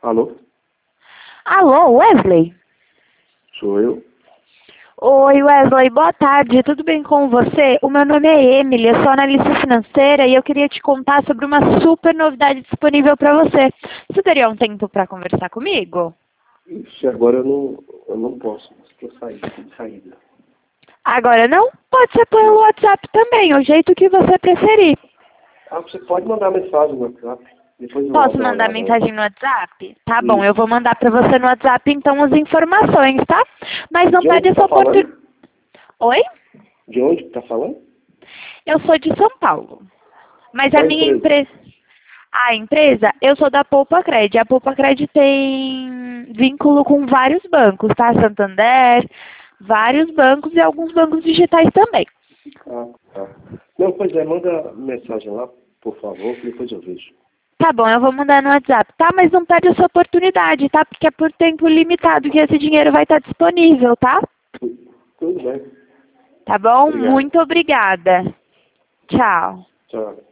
Alô? Alô, Wesley? Sou eu? Oi, Wesley, boa tarde, tudo bem com você? O meu nome é Emily, eu sou analista financeira e eu queria te contar sobre uma super novidade disponível para você. Você teria um tempo para conversar comigo? Ixi, agora eu não posso. Estou de saída. Agora não? Pode ser pelo WhatsApp também, o jeito que você preferir. Ah, você pode mandar mensagem no WhatsApp. Depois eu Posso dou uma mandar olhada aí. mensagem no WhatsApp? Tá bom, eu Isso. vou mandar para você no WhatsApp então as informações, tá? Mas não De onde perde que essa tá oportunidade. falando? Oi? De onde que tá falando? Eu sou de São Paulo. Mas a Qual minha empresa? empresa... A empresa, eu sou da Poupa Cred. A Poupa Cred tem vínculo com vários bancos, tá? Santander, vários bancos e alguns bancos digitais também. Ah, tá. Não, pois é, manda mensagem lá, por favor, que depois eu vejo. Tá bom, eu vou mandar no WhatsApp, tá? Mas não perde a sua oportunidade, tá? Porque é por tempo limitado que esse dinheiro vai estar disponível, tá? Tudo bem. Tá bom? Obrigado. Muito obrigada. Tchau. Tchau.